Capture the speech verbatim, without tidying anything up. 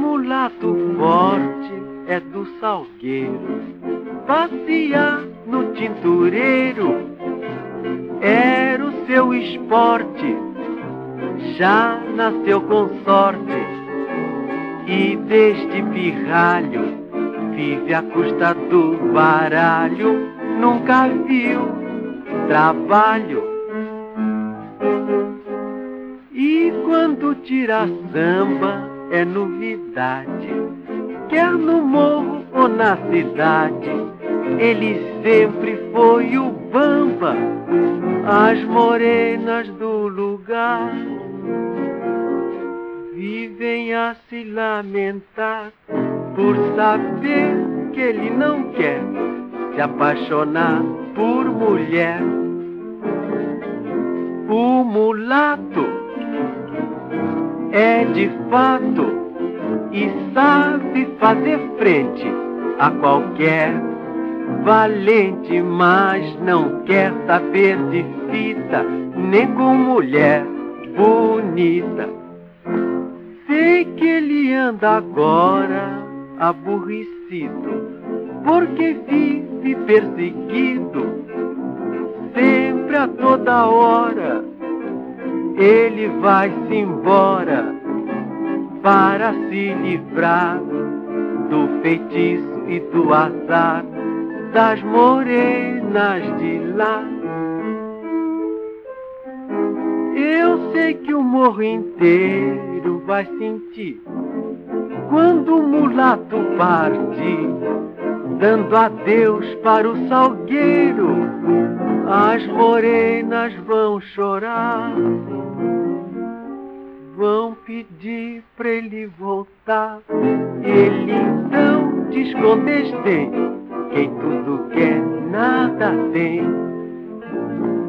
mulato forte é do salgueiro, passear no tintureiro era o seu esporte. Já nasceu com sorte e deste pirralho vive à custa do baralho. Nunca viu trabalho. E quando tira samba é novidade, quer no morro ou na cidade, ele sempre foi o bamba. As morenas do lugar vivem a se lamentar por saber que ele não quer se apaixonar por mulher. O mulato é de fato e sabe fazer frente a qualquer valente, mas não quer saber de fita nem com mulher bonita. Sei que ele anda agora aborrecido, porque vive perseguido sempre a toda hora. Ele vai-se embora para se livrar do feitiço e do azar das morenas de lá. Eu sei que o morro inteiro vai sentir quando o mulato partir, dando adeus para o salgueiro. As morenas vão chorar, vão pedir pra ele voltar. Ele então diz com desdém: quem tudo quer, nada tem.